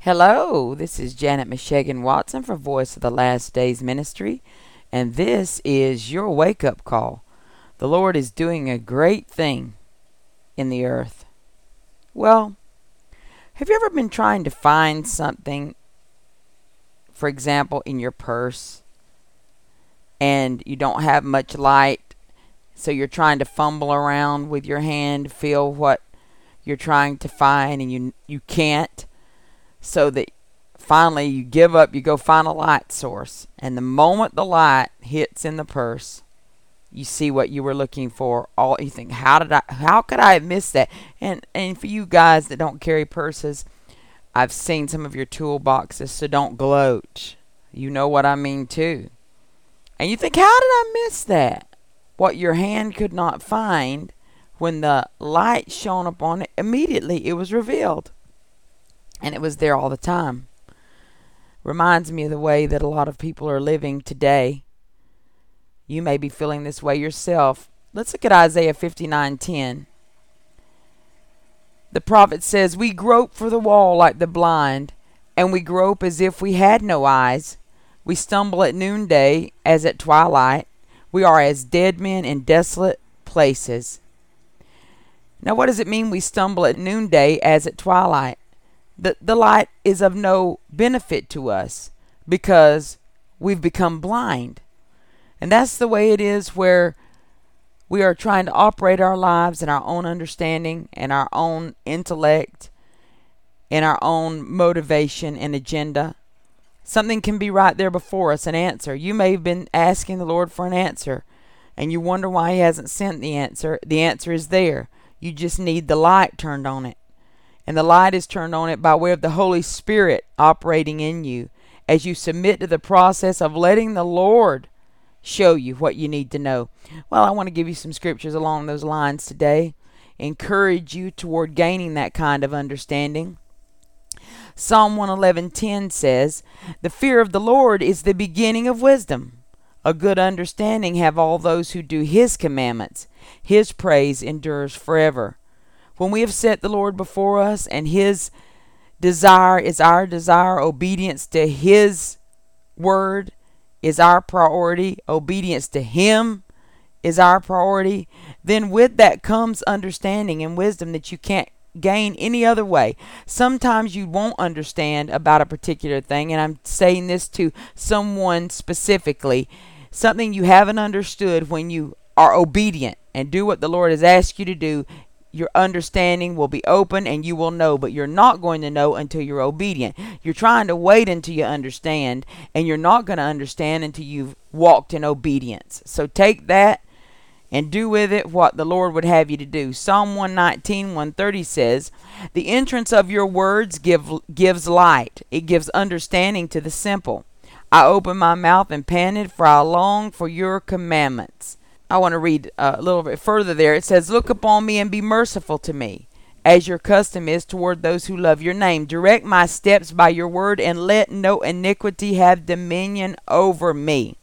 Hello, this is Janet Meshegan Watson for Voice of the Last Days Ministry, and this is your wake up call. The Lord is doing a great thing in the earth. Well, have you ever been trying to find something, for example, in your purse, and you don't have much light, so you're trying to fumble around with your hand, feel what you're trying to find, and you can't? So that finally you give up, you go find a light source. And the moment the light hits in the purse, you see what you were looking for. All you think, how could I have missed that? And for you guys that don't carry purses, I've seen some of your toolboxes, so don't gloat. You know what I mean too. And you think, how did I miss that? What your hand could not find, when the light shone upon it, immediately it was revealed. And it was there all the time. Reminds me of the way that a lot of people are living today. You may be feeling this way yourself. Let's look at Isaiah 59:10. The prophet says, "We grope for the wall like the blind, and we grope as if we had no eyes. We stumble at noonday as at twilight. We are as dead men in desolate places." Now, what does it mean we stumble at noonday as at twilight? The light is of no benefit to us because we've become blind. And that's the way it is where we are trying to operate our lives in our own understanding and our own intellect and our own motivation and agenda. Something can be right there before us, an answer. You may have been asking the Lord for an answer and you wonder why He hasn't sent the answer. The answer is there. You just need the light turned on it. And the light is turned on it by way of the Holy Spirit operating in you as you submit to the process of letting the Lord show you what you need to know. Well, I want to give you some scriptures along those lines today. Encourage you toward gaining that kind of understanding. Psalm 111:10 says, "The fear of the Lord is the beginning of wisdom. A good understanding have all those who do His commandments. His praise endures forever." When we have set the Lord before us and His desire is our desire, obedience to His word is our priority, obedience to Him is our priority, then with that comes understanding and wisdom that you can't gain any other way. Sometimes you won't understand about a particular thing, and I'm saying this to someone specifically, something you haven't understood. When you are obedient and do what the Lord has asked you to do, your understanding will be open and you will know, but you're not going to know until you're obedient. You're trying to wait until you understand, and you're not going to understand until you've walked in obedience. So take that and do with it what the Lord would have you to do. Psalm 119:130 says, "The entrance of your words gives light. It gives understanding to the simple. I opened my mouth and panted, for I long for your commandments." I want to read a little bit further there. It says, "Look upon me and be merciful to me, as your custom is toward those who love your name. Direct my steps by your word, and let no iniquity have dominion over me."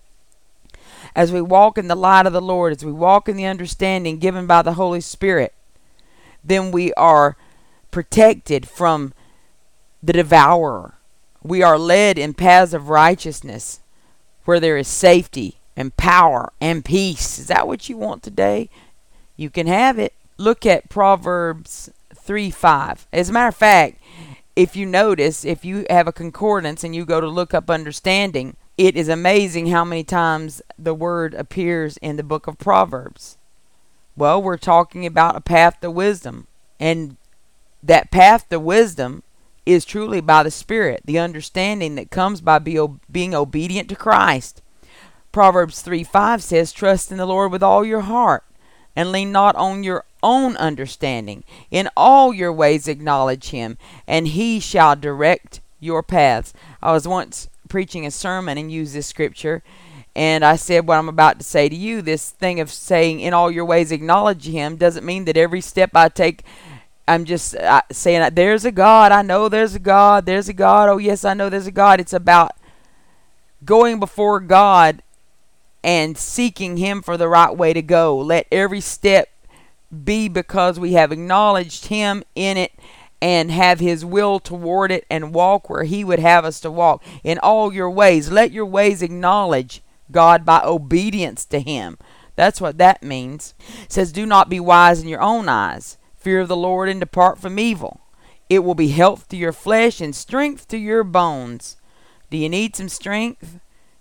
As we walk in the light of the Lord, as we walk in the understanding given by the Holy Spirit, then we are protected from the devourer. We are led in paths of righteousness where there is safety and power and peace. Is that what you want today? You can have it. Look at Proverbs 3:5. As a matter of fact, if you notice, if you have a concordance and you go to look up understanding, it is amazing how many times the word appears in the book of Proverbs. Well, we're talking about a path to wisdom. And that path to wisdom is truly by the Spirit, the understanding that comes by being obedient to Christ. Proverbs 3:5 says, "Trust in the Lord with all your heart, and lean not on your own understanding. In all your ways acknowledge Him, and He shall direct your paths." I was once preaching a sermon and used this scripture, and I said what I'm about to say to you. This thing of saying, "In all your ways acknowledge Him," doesn't mean that every step I take, I'm just saying, "There's a God. I know there's a God. There's a God. Oh, yes, I know there's a God." It's about going before God and seeking Him for the right way to go. Let every step be because we have acknowledged Him in it and have his will toward it and walk where he would have us to walk. In all your ways, let your ways acknowledge God by obedience to him. That's what that means. It says, do not be wise in your own eyes. Fear of the Lord and depart from evil. It will be health to your flesh and strength to your bones. Do you need some strength?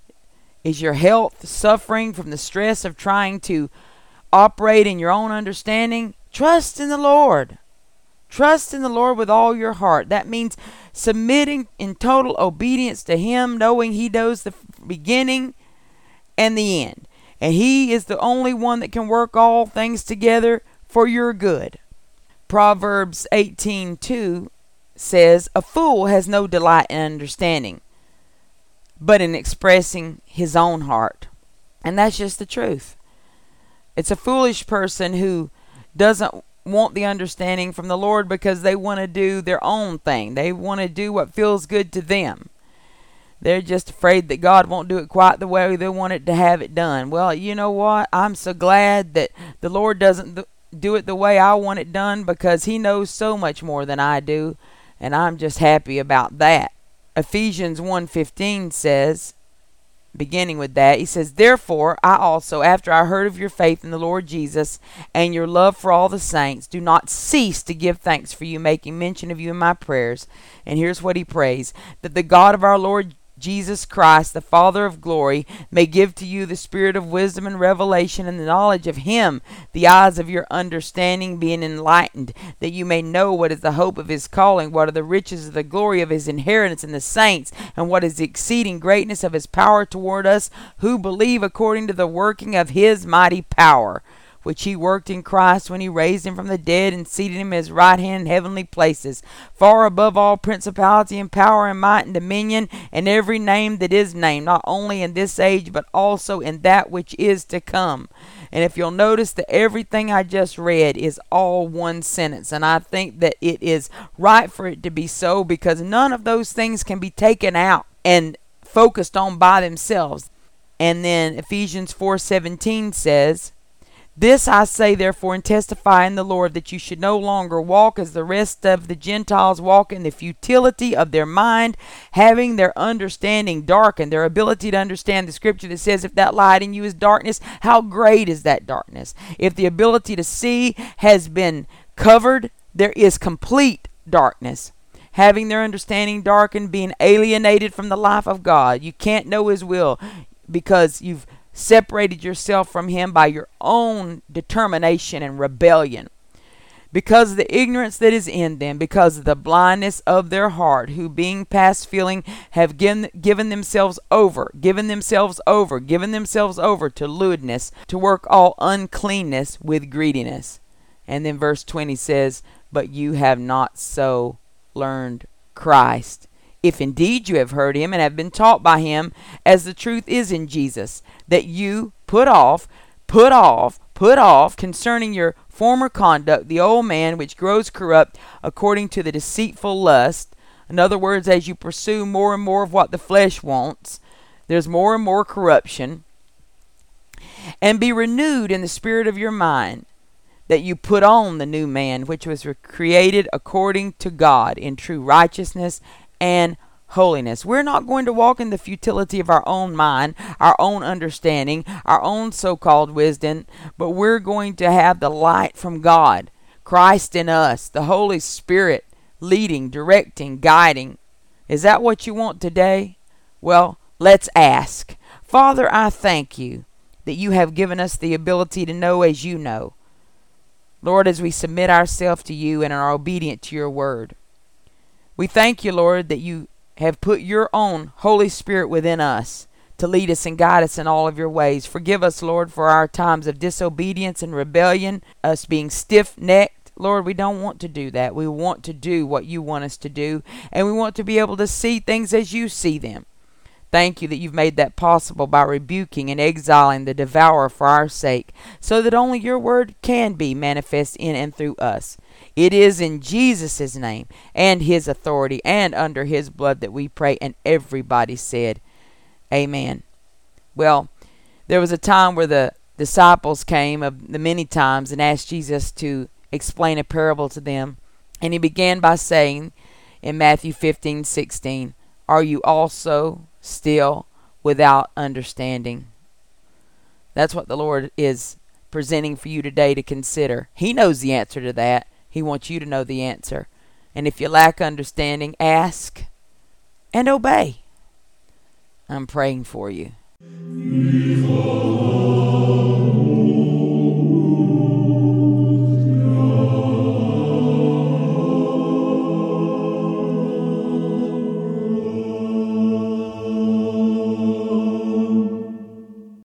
Is your health suffering from the stress of trying to operate in your own understanding? Trust in the Lord. Trust in the Lord with all your heart. That means submitting in total obedience to him, knowing he knows the beginning and the end. And he is the only one that can work all things together for your good. Proverbs 18:2 says, a fool has no delight in understanding, but in expressing his own heart. And that's just the truth. It's a foolish person who doesn't want the understanding from the Lord because they want to do their own thing. They want to do what feels good to them. They're just afraid that God won't do it quite the way they want it to have it done. Well, you know what? I'm so glad that the Lord doesn't do it the way I want it done, because he knows so much more than I do, and I'm just happy about that. Ephesians 1:15 says, beginning with that, he says, therefore I also, after I heard of your faith in the Lord Jesus and your love for all the saints, do not cease to give thanks for you, making mention of you in my prayers. And here's what he prays: that the God of our Lord Jesus Christ, the Father of glory, may give to you the spirit of wisdom and revelation and the knowledge of him, the eyes of your understanding being enlightened, that you may know what is the hope of his calling, what are the riches of the glory of his inheritance in the saints, and what is the exceeding greatness of his power toward us who believe, according to the working of his mighty power, which he worked in Christ when he raised him from the dead and seated him at his right hand in heavenly places, far above all principality and power and might and dominion, and every name that is named, not only in this age, but also in that which is to come. And if you'll notice that everything I just read is all one sentence, and I think that it is right for it to be so, because none of those things can be taken out and focused on by themselves. And then Ephesians 4:17 says, this I say therefore and testify in the Lord, that you should no longer walk as the rest of the Gentiles walk, in the futility of their mind, having their understanding darkened. Their ability to understand the scripture that says, if that light in you is darkness, how great is that darkness? If the ability to see has been covered, there is complete darkness. Having their understanding darkened, being alienated from the life of God. You can't know his will because you've separated yourself from him by your own determination and rebellion, because of the ignorance that is in them, because of the blindness of their heart, who being past feeling have given themselves over to lewdness, to work all uncleanness with greediness. And then verse 20 says, but you have not so learned Christ, if indeed you have heard him and have been taught by him, as the truth is in Jesus, that you put off concerning your former conduct the old man which grows corrupt according to the deceitful lust. In other words, as you pursue more and more of what the flesh wants, there's more and more corruption. And be renewed in the spirit of your mind, that you put on the new man, which was created according to God in true righteousness and holiness. We're not going to walk in the futility of our own mind, our own understanding, our own so-called wisdom, but we're going to have the light from God, Christ in us, the Holy Spirit leading, directing, guiding. Is that what you want today? Well, let's ask. Father, I thank you that you have given us the ability to know as you know. Lord, as we submit ourselves to you and are obedient to your word, we thank you, Lord, that you have put your own Holy Spirit within us to lead us and guide us in all of your ways. Forgive us, Lord, for our times of disobedience and rebellion, us being stiff-necked. Lord, we don't want to do that. We want to do what you want us to do, and we want to be able to see things as you see them. Thank you that you've made that possible by rebuking and exiling the devourer for our sake, so that only your word can be manifest in and through us. It is in Jesus' name and his authority and under his blood that we pray, and everybody said, amen. Well, there was a time where the disciples came of the many times and asked Jesus to explain a parable to them. And he began by saying in Matthew 15:16, "Are you also still without understanding?" That's what the Lord is presenting for you today to consider. He knows the answer to that. He wants you to know the answer. And if you lack understanding, ask and obey. I'm praying for you.